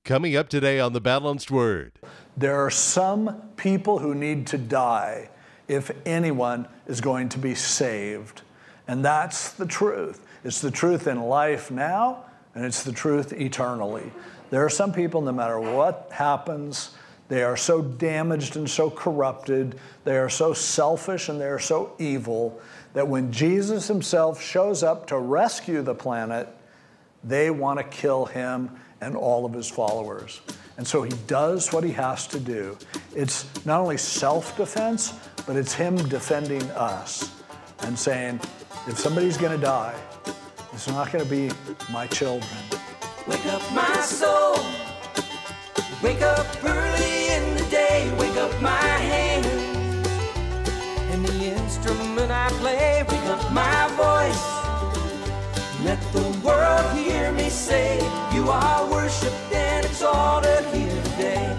Coming up today on The Balanced Word. There are some people who need to die if anyone is going to be saved. And that's the truth. It's the truth in life now, and it's the truth eternally. There are some people, no matter what happens, they are so damaged and so corrupted, they are so selfish and they are so evil, that when Jesus himself shows up to rescue the planet, they want to kill him and all of his followers. And so he does what he has to do. It's not only self-defense, but it's him defending us and saying, if somebody's going to die, it's not going to be my children. Wake up my soul. Wake up early in the day. Wake up my hands and the instrument I play. Wake up my voice. Let the world hear me say, you are worshipped and exalted here today.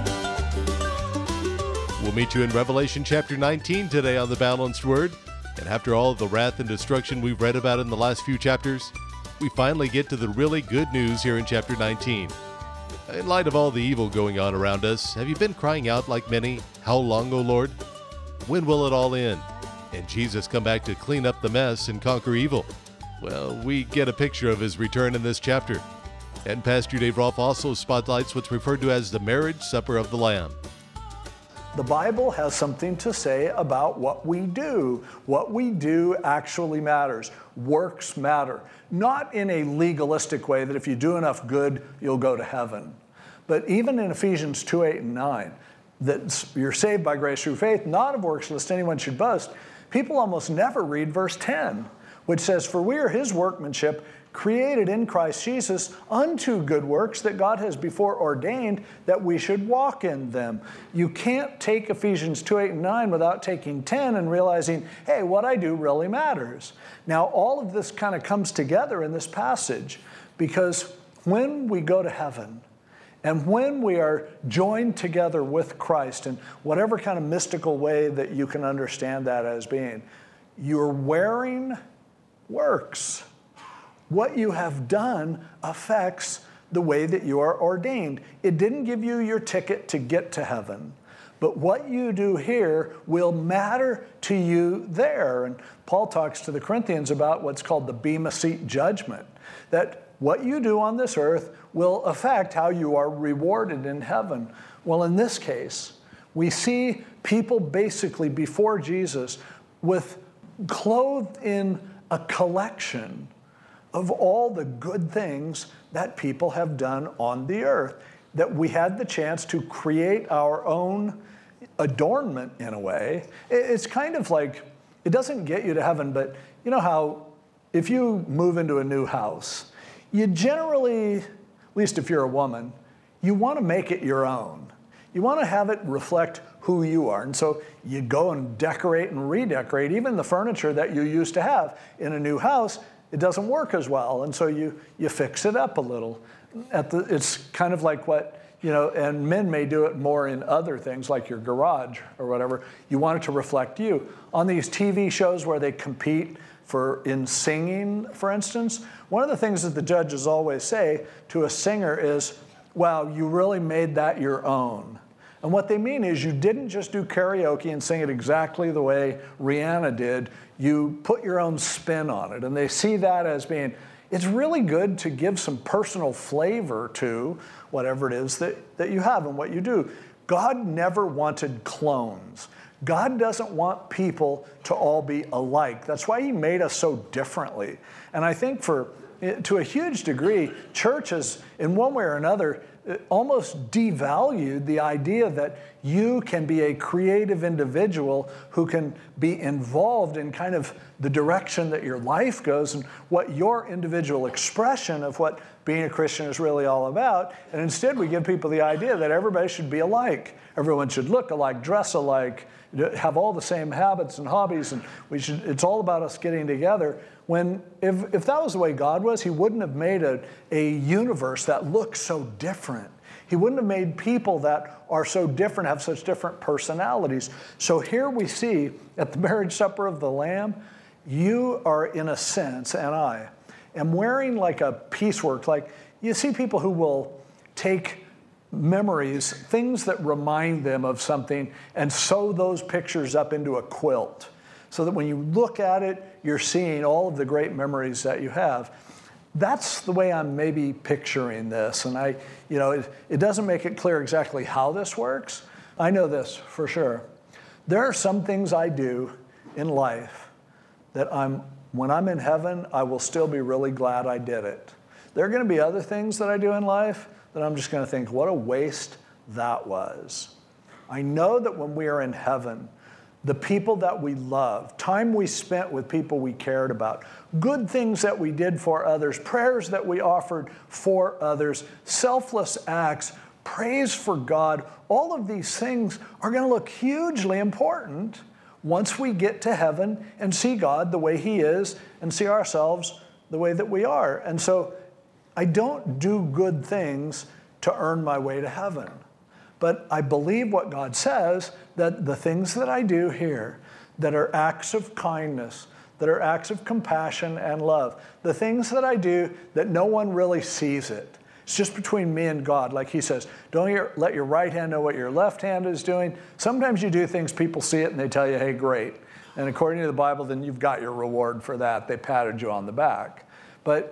We'll meet you in Revelation chapter 19 today on The Balanced Word. And after all of the wrath and destruction we've read about in the last few chapters, we finally get to the really good news here in chapter 19. In light of all the evil going on around us, have you been crying out like many, how long, O Lord? When will it all end? And Jesus come back to clean up the mess and conquer evil? Well, we get a picture of his return in this chapter. And Pastor Dave Rolfe also spotlights what's referred to as the marriage supper of the Lamb. The Bible has something to say about what we do. What we do actually matters. Works matter. Not in a legalistic way that if you do enough good, you'll go to heaven. But even in Ephesians 2:8 and 9, that you're saved by grace through faith, not of works, lest anyone should boast. People almost never read verse 10, which says, for we are his workmanship, created in Christ Jesus unto good works that God has before ordained that we should walk in them. You can't take Ephesians 2:8 and 9 without taking 10 and realizing, hey, what I do really matters. Now, all of this kind of comes together in this passage because when we go to heaven and when we are joined together with Christ in whatever kind of mystical way that you can understand that as being, you're wearing works. What you have done affects the way that you are ordained. It didn't give you your ticket to get to heaven, but what you do here will matter to you there. And Paul talks to the Corinthians about what's called the Bema Seat judgment, that what you do on this earth will affect how you are rewarded in heaven. Well, in this case, we see people basically before Jesus with clothed in a collection of all the good things that people have done on the earth, that we had the chance to create our own adornment in a way. It's kind of like, it doesn't get you to heaven, but you know how if you move into a new house, you generally, at least if you're a woman, you want to make it your own. You want to have it reflect who you are. And so you go and decorate and redecorate. Even the furniture that you used to have in a new house, it doesn't work as well. And so you fix it up a little. It's kind of like what, and men may do it more in other things like your garage or whatever. You want it to reflect you. On these TV shows where they compete in singing, for instance, one of the things that the judges always say to a singer is, wow, you really made that your own. And what they mean is you didn't just do karaoke and sing it exactly the way Rihanna did. You put your own spin on it. And they see that as being, it's really good to give some personal flavor to whatever it is that you have and what you do. God never wanted clones. God doesn't want people to all be alike. That's why he made us so differently. And I think to a huge degree, churches, in one way or another, almost devalued the idea that you can be a creative individual who can be involved in kind of the direction that your life goes and what your individual expression of what being a Christian is really all about. And instead, we give people the idea that everybody should be alike. Everyone should look alike, dress alike, have all the same habits and hobbies, and it's all about us getting together. When if that was the way God was, he wouldn't have made a universe that looks so different. He wouldn't have made people that are so different, have such different personalities. So here we see at the marriage supper of the Lamb, you are in a sense, and I am wearing like a piecework. Like you see people who will take memories, things that remind them of something, and sew those pictures up into a quilt so that when you look at it, you're seeing all of the great memories that you have. That's the way I'm maybe picturing this. And it doesn't make it clear exactly how this works. I know this for sure. There are some things I do in life that when I'm in heaven, I will still be really glad I did it. There are going to be other things that I do in life that I'm just going to think, what a waste that was. I know that when we are in heaven, the people that we love, time we spent with people we cared about, good things that we did for others, prayers that we offered for others, selfless acts, praise for God, all of these things are going to look hugely important once we get to heaven and see God the way He is and see ourselves the way that we are. And so I don't do good things to earn my way to heaven. But I believe what God says, that the things that I do here that are acts of kindness, that are acts of compassion and love, the things that I do that no one really sees it. It's just between me and God. Like He says, don't let your right hand know what your left hand is doing. Sometimes you do things, people see it and they tell you, hey, great. And according to the Bible, then you've got your reward for that. They patted you on the back. But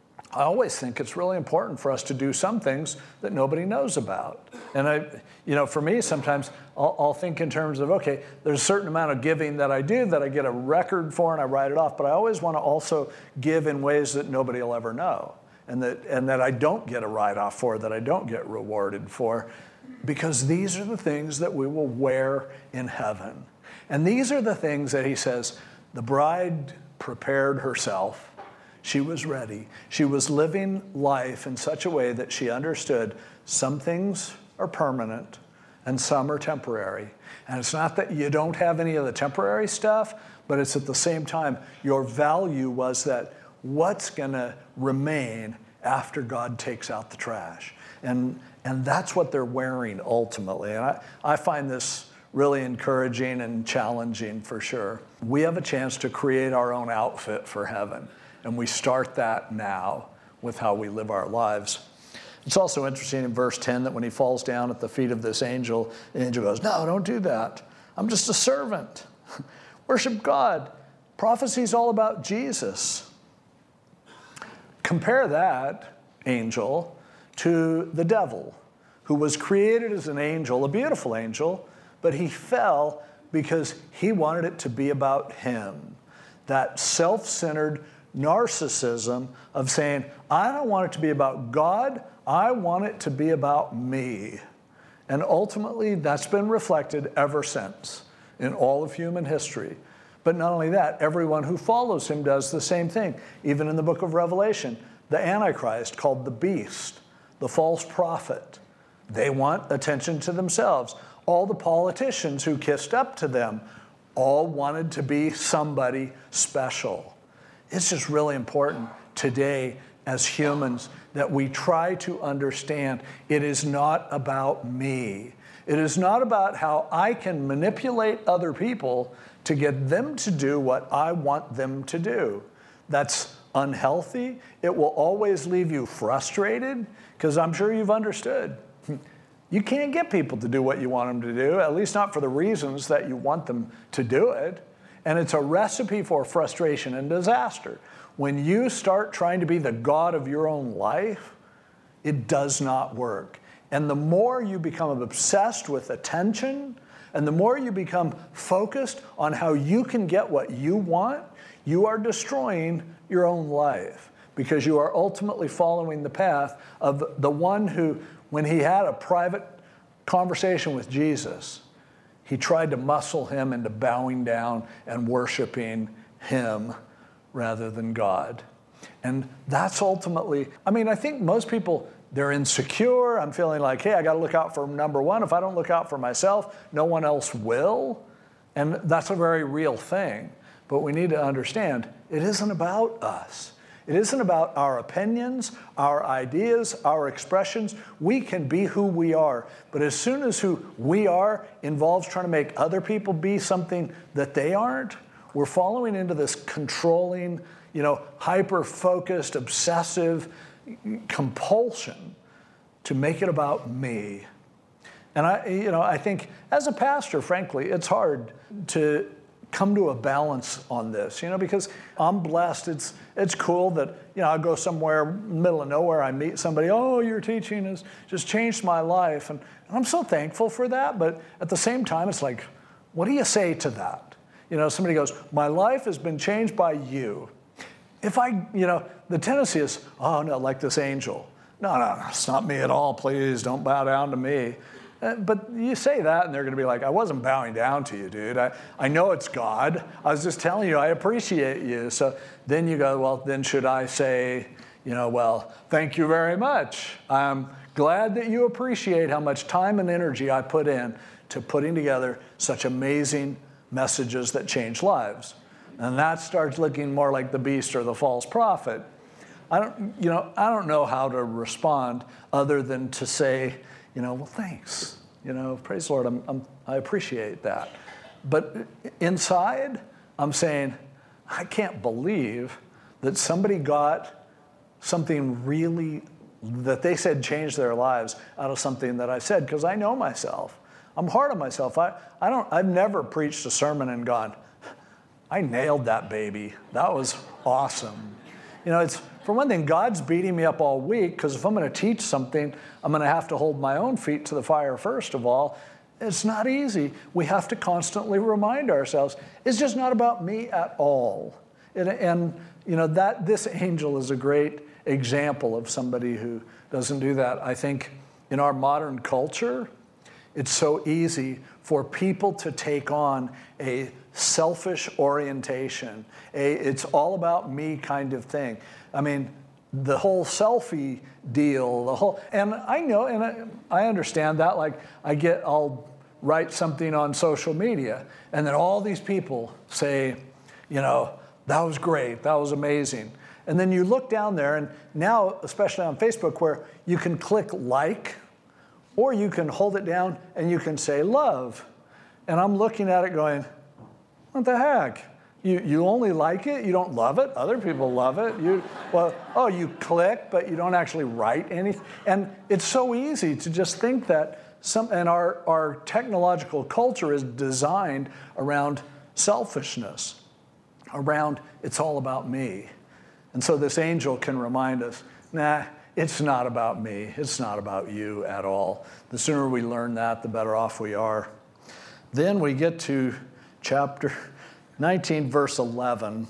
I always think it's really important for us to do some things that nobody knows about. And for me, sometimes I'll think in terms of, okay, there's a certain amount of giving that I do that I get a record for and I write it off, but I always want to also give in ways that nobody will ever know and that I don't get a write-off for, that I don't get rewarded for, because these are the things that we will wear in heaven. And these are the things that He says, the bride prepared herself. She was ready. She was living life in such a way that she understood some things are permanent and some are temporary. And it's not that you don't have any of the temporary stuff, but it's at the same time, your value was that what's going to remain after God takes out the trash. And that's what they're wearing ultimately. And I find this really encouraging and challenging for sure. We have a chance to create our own outfit for heaven. And we start that now with how we live our lives. It's also interesting in verse 10 that when he falls down at the feet of this angel, the angel goes, no, don't do that. I'm just a servant. Worship God. Prophecy's all about Jesus. Compare that angel to the devil, who was created as an angel, a beautiful angel, but he fell because he wanted it to be about him. That self-centered narcissism of saying, I don't want it to be about God, I want it to be about me. And ultimately, that's been reflected ever since in all of human history. But not only that, everyone who follows him does the same thing. Even in the book of Revelation, the Antichrist, called the beast, the false prophet, they want attention to themselves. All the politicians who kissed up to them all wanted to be somebody special. It's just really important today as humans that we try to understand it is not about me. It is not about how I can manipulate other people to get them to do what I want them to do. That's unhealthy. It will always leave you frustrated, because I'm sure you've understood. You can't get people to do what you want them to do, at least not for the reasons that you want them to do it. And it's a recipe for frustration and disaster. When you start trying to be the God of your own life, it does not work. And the more you become obsessed with attention, and the more you become focused on how you can get what you want, you are destroying your own life, because you are ultimately following the path of the one who, when he had a private conversation with Jesus, he tried to muscle him into bowing down and worshiping him rather than God. And that's ultimately, I think most people, they're insecure. I'm feeling like, hey, I got to look out for number one. If I don't look out for myself, no one else will. And that's a very real thing. But we need to understand, it isn't about us. It isn't about our opinions, our ideas, our expressions. We can be who we are. But as soon as who we are involves trying to make other people be something that they aren't, we're following into this controlling, hyper-focused, obsessive compulsion to make it about me. And I think as a pastor, frankly, it's hard to come to a balance on this, because I'm blessed. It's cool that, I go somewhere in the middle of nowhere, I meet somebody, oh, your teaching has just changed my life. And I'm so thankful for that. But at the same time, it's like, what do you say to that? Somebody goes, my life has been changed by you. If the tendency is, oh, no, like this angel. No, it's not me at all. Please don't bow down to me. But you say that, and they're going to be like, I wasn't bowing down to you, dude. I know it's God. I was just telling you I appreciate you. So then you go, well, then should I say, well, thank you very much. I'm glad that you appreciate how much time and energy I put in to putting together such amazing messages that change lives. And that starts looking more like the beast or the false prophet. I don't know how to respond other than to say, well, thanks. Praise the Lord. I appreciate that. But inside, I'm saying, I can't believe that somebody got something really that they said changed their lives out of something that I said, because I know myself. I'm hard on myself. I've never preached a sermon and gone, I nailed that baby. That was awesome. It's, for one thing, God's beating me up all week, because if I'm going to teach something, I'm going to have to hold my own feet to the fire first of all. It's not easy. We have to constantly remind ourselves, it's just not about me at all. And this angel is a great example of somebody who doesn't do that. I think in our modern culture, it's so easy for people to take on a selfish orientation, it's all about me kind of thing. I mean, the whole selfie deal, and I know, and I understand that. Like, I'll write something on social media, and then all these people say, that was great, that was amazing. And then you look down there, and now, especially on Facebook, where you can click like, or you can hold it down and you can say love. And I'm looking at it going, what the heck? You only like it, you don't love it. Other people love it. You click, but you don't actually write anything. And it's so easy to just think that and our technological culture is designed around selfishness, around it's all about me. And so this angel can remind us, nah, it's not about me. It's not about you at all. The sooner we learn that, the better off we are. Then we get to chapter 19, verse 11.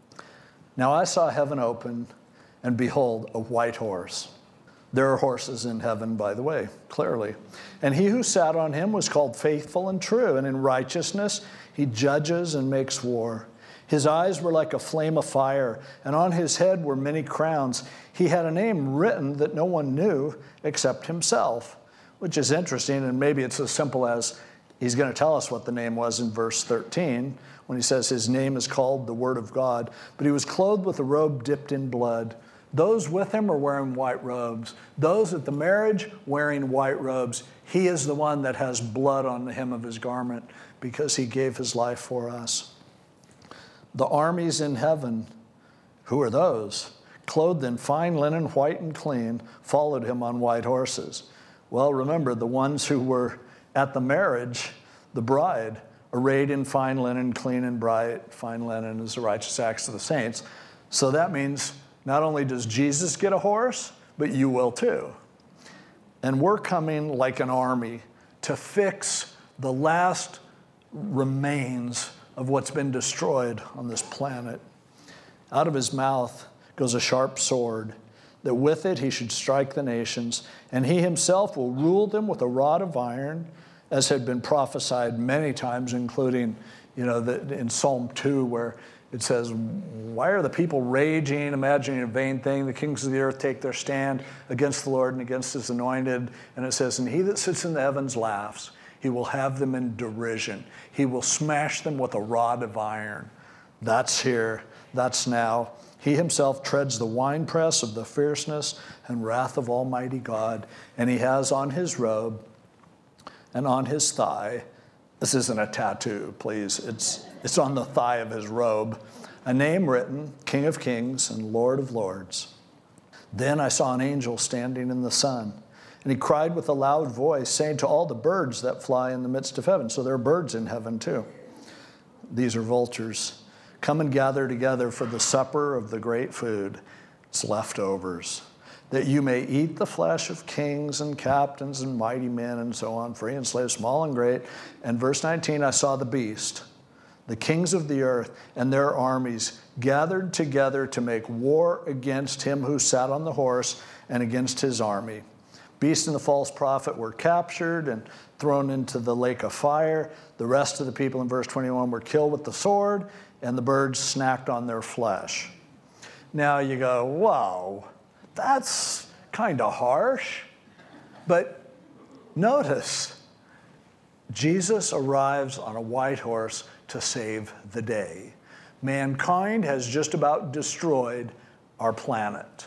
Now I saw heaven open, and behold, a white horse. There are horses in heaven, by the way, clearly. And he who sat on him was called Faithful and True, and in righteousness he judges and makes war. His eyes were like a flame of fire, and on his head were many crowns. He had a name written that no one knew except himself, which is interesting, and maybe it's as simple as he's going to tell us what the name was in verse 13, when he says his name is called the Word of God. But he was clothed with a robe dipped in blood. Those with him are wearing white robes. Those at the marriage wearing white robes. He is the one that has blood on the hem of his garment because he gave his life for us. The armies in heaven, who are those? Clothed in fine linen, white and clean, followed him on white horses. Well, remember, the ones who were at the marriage, the bride, arrayed in fine linen, clean and bright. Fine linen is the righteous acts of the saints. So that means not only does Jesus get a horse, but you will too. And we're coming like an army to fix the last remains of what's been destroyed on this planet. Out of his mouth goes a sharp sword, that with it he should strike the nations, and he himself will rule them with a rod of iron, as had been prophesied many times, including, in Psalm 2, where it says, why are the people raging, imagining a vain thing? The kings of the earth take their stand against the Lord and against his anointed. And it says, and he that sits in the heavens laughs. He will have them in derision. He will smash them with a rod of iron. That's here. That's now. He himself treads the winepress of the fierceness and wrath of Almighty God. And he has on his robe and on his thigh, this isn't a tattoo, please. It's on the thigh of his robe, a name written, King of Kings and Lord of Lords. Then I saw an angel standing in the sun, And he cried with a loud voice, saying to all the birds that fly in the midst of heaven. So there are birds in heaven too. These are vultures. Come and gather together for the supper of the great food. It's leftovers. That you may eat the flesh of kings and captains and mighty men and so on, free and slave, small and great. And verse 19, I saw the beast, the kings of the earth and their armies gathered together to make war against him who sat on the horse and against his army. Beast and the false prophet were captured and thrown into the lake of fire. The rest of the people in verse 21 were killed with the sword, and the birds snacked on their flesh. Now you go, whoa, that's kind of harsh. But notice, Jesus arrives on a white horse to save the day. Mankind has just about destroyed our planet.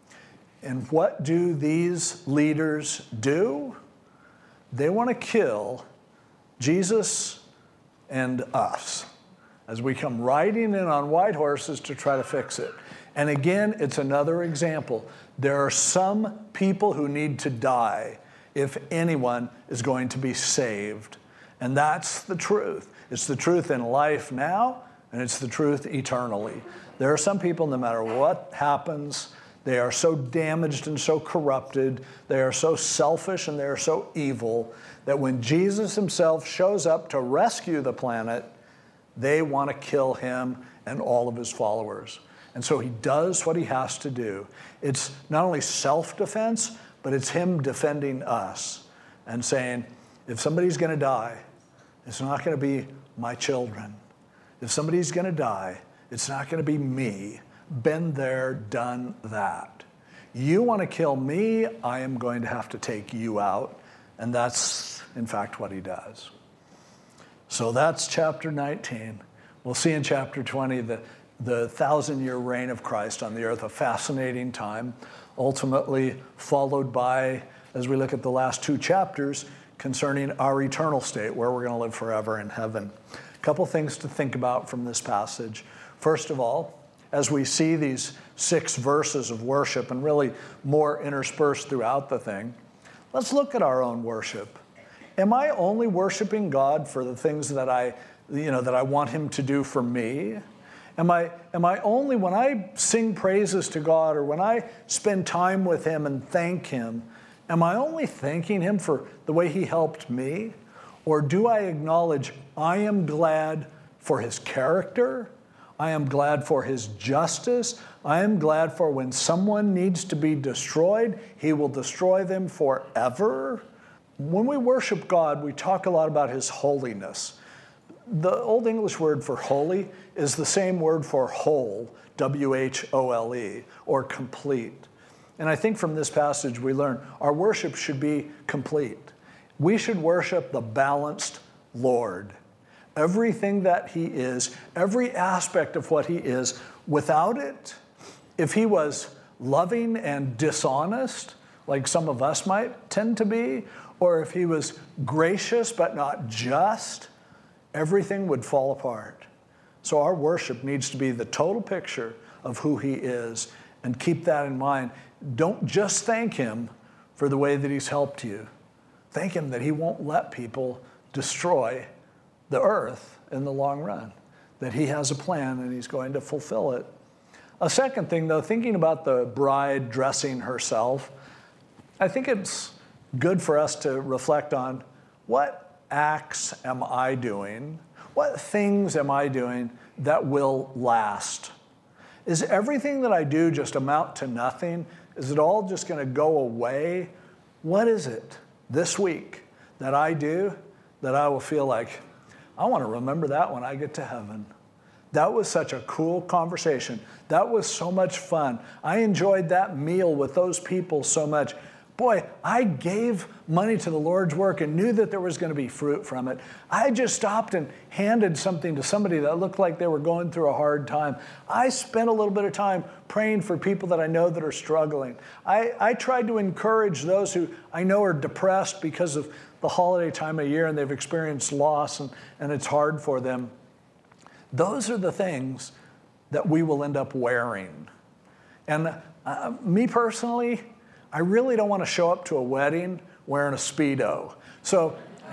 And what do these leaders do? They want to kill Jesus and us as we come riding in on white horses to try to fix it. And again, it's another example. There are some people who need to die if anyone is going to be saved. And that's the truth. It's the truth in life now, and it's the truth eternally. There are some people, no matter what happens, they are so damaged and so corrupted, they are so selfish and they are so evil that when Jesus himself shows up to rescue the planet, they want to kill him and all of his followers. And so he does what he has to do. It's not only self-defense, but it's him defending us and saying, if somebody's going to die, it's not going to be my children. If somebody's going to die, it's not going to be me. Been there, done that. You want to kill me, I am going to have to take you out. And that's, in fact, what he does. So that's chapter 19. We'll see in chapter 20 the 1,000-year reign of Christ on the earth, a fascinating time, ultimately followed by, as we look at the last two chapters, concerning our eternal state, where we're going to live forever in heaven. A couple things to think about from this passage. First of all, as we see these 6 verses of worship and really more interspersed throughout the thing, let's look at our own worship. Am I only worshiping God for the things that I want him to do for me? Am I only, when I sing praises to God or when I spend time with him and thank him, am I only thanking him for the way he helped me? Or do I acknowledge I am glad for his character? I am glad for his justice. I am glad for when someone needs to be destroyed, he will destroy them forever. When we worship God, we talk a lot about his holiness. The Old English word for holy is the same word for whole, W-H-O-L-E, or complete. And I think from this passage we learn our worship should be complete. We should worship the balanced Lord. Everything that he is, every aspect of what he is, without it, if he was loving and dishonest, like some of us might tend to be, or if he was gracious but not just, everything would fall apart. So our worship needs to be the total picture of who he is, and keep that in mind. Don't just thank him for the way that he's helped you. Thank him that he won't let people destroy the earth in the long run, that he has a plan and he's going to fulfill it. A second thing, though, thinking about the bride dressing herself, I think it's good for us to reflect on what acts am I doing? What things am I doing that will last? Is everything that I do just amount to nothing? Is it all just going to go away? What is it this week that I do that I will feel like, I want to remember that when I get to heaven? That was such a cool conversation. That was so much fun. I enjoyed that meal with those people so much. Boy, I gave money to the Lord's work and knew that there was going to be fruit from it. I just stopped and handed something to somebody that looked like they were going through a hard time. I spent a little bit of time praying for people that I know that are struggling. I tried to encourage those who I know are depressed because of the holiday time of year and they've experienced loss and it's hard for them. Those are the things that we will end up wearing. And me personally, I really don't want to show up to a wedding wearing a Speedo. So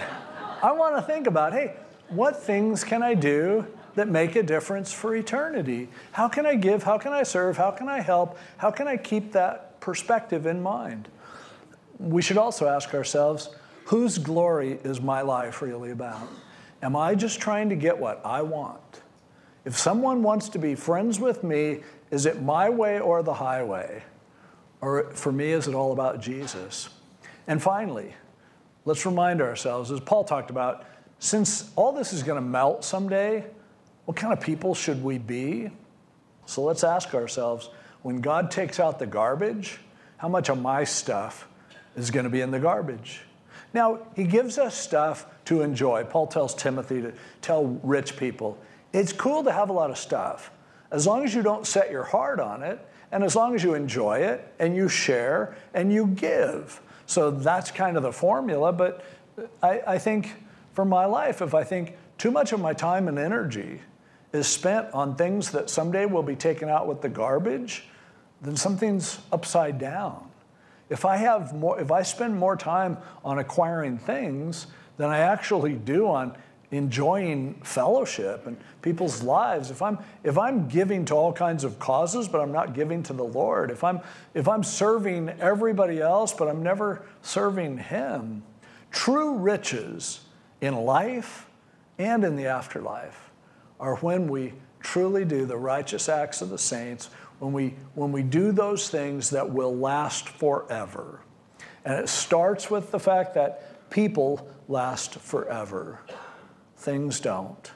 I want to think about, hey, what things can I do that make a difference for eternity? How can I give? How can I serve? How can I help? How can I keep that perspective in mind? We should also ask ourselves, whose glory is my life really about? Am I just trying to get what I want? If someone wants to be friends with me, is it my way or the highway? Or for me, is it all about Jesus? And finally, let's remind ourselves, as Paul talked about, since all this is going to melt someday, what kind of people should we be? So let's ask ourselves, when God takes out the garbage, how much of my stuff is going to be in the garbage? Now, he gives us stuff to enjoy. Paul tells Timothy to tell rich people, it's cool to have a lot of stuff, as long as you don't set your heart on it, and as long as you enjoy it, and you share, and you give. So that's kind of the formula, but I think for my life, if I think too much of my time and energy is spent on things that someday will be taken out with the garbage, then something's upside down. If I spend more time on acquiring things than I actually do on enjoying fellowship and people's lives, if I'm giving to all kinds of causes but I'm not giving to the Lord, if I'm serving everybody else but I'm never serving Him, true riches in life and in the afterlife are when we truly do the righteous acts of the saints, when we do those things that will last forever. And it starts with the fact that people last forever. Things don't.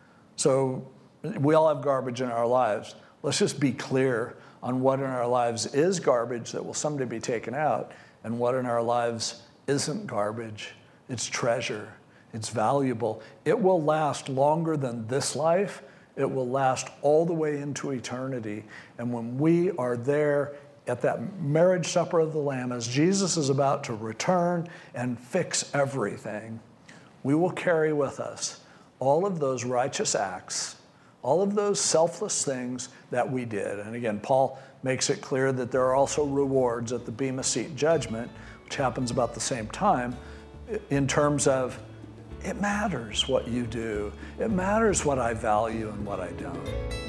So we all have garbage in our lives. Let's just be clear on what in our lives is garbage that will someday be taken out, and what in our lives isn't garbage. It's treasure. It's valuable. It will last longer than this life. It will last all the way into eternity. And when we are there at that marriage supper of the Lamb, as Jesus is about to return and fix everything, we will carry with us all of those righteous acts, all of those selfless things that we did. And again, Paul makes it clear that there are also rewards at the Bema Seat judgment, which happens about the same time, in terms of it matters what you do. It matters what I value and what I don't.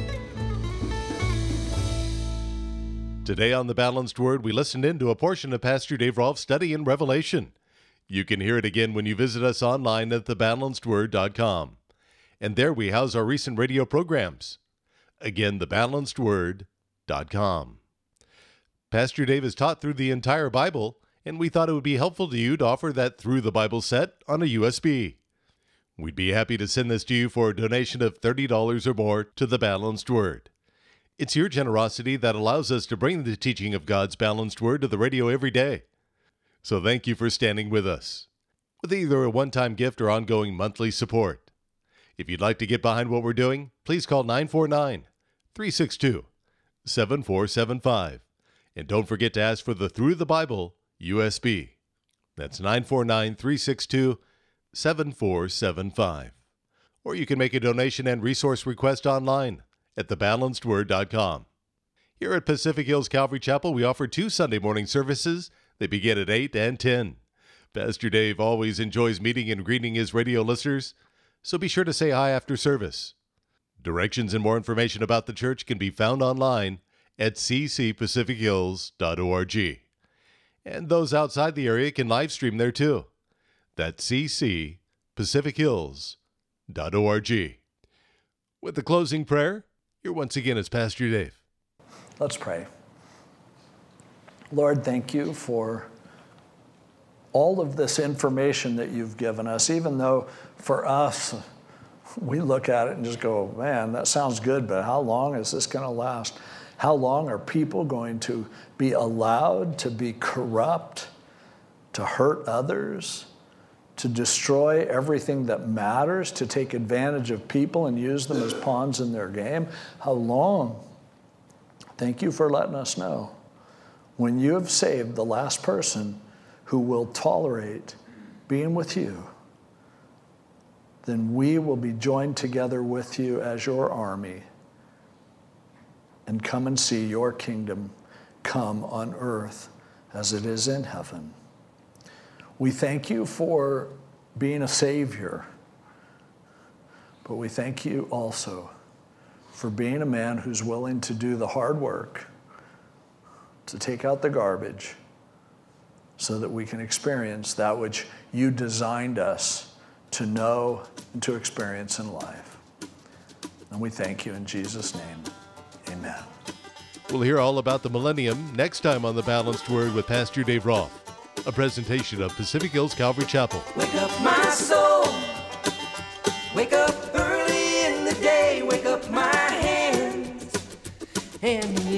Today on The Balanced Word, we listened into a portion of Pastor Dave Rolfe's study in Revelation. You can hear it again when you visit us online at thebalancedword.com. And there we house our recent radio programs. Again, thebalancedword.com. Pastor Dave has taught through the entire Bible, and we thought it would be helpful to you to offer that Through the Bible set on a USB. We'd be happy to send this to you for a donation of $30 or more to The Balanced Word. It's your generosity that allows us to bring the teaching of God's balanced Word to the radio every day. So thank you for standing with us, with either a one-time gift or ongoing monthly support. If you'd like to get behind what we're doing, please call 949-362-7475. And don't forget to ask for the Through the Bible USB. That's 949-362-7475. Or you can make a donation and resource request online at thebalancedword.com. Here at Pacific Hills Calvary Chapel, we offer 2 Sunday morning services. They begin at 8 and 10. Pastor Dave always enjoys meeting and greeting his radio listeners, so be sure to say hi after service. Directions and more information about the church can be found online at ccpacifichills.org. And those outside the area can live stream there too. That's ccpacifichills.org. With the closing prayer, here once again is Pastor Dave. Let's pray. Lord, thank you for all of this information that you've given us, even though for us, we look at it and just go, man, that sounds good, but how long is this going to last? How long are people going to be allowed to be corrupt, to hurt others, to destroy everything that matters, to take advantage of people and use them as pawns in their game? How long? Thank you for letting us know. When you have saved the last person who will tolerate being with you, then we will be joined together with you as your army and come and see your kingdom come on earth as it is in heaven. We thank you for being a Savior, but we thank you also for being a man who's willing to do the hard work, to take out the garbage, so that we can experience that which you designed us to know and to experience in life. And we thank you in Jesus' name. Amen. We'll hear all about the millennium next time on The Balanced Word with Pastor Dave Roth, a presentation of Pacific Hills Calvary Chapel. Wake up my soul. Wake up early in the day. Wake up my hands and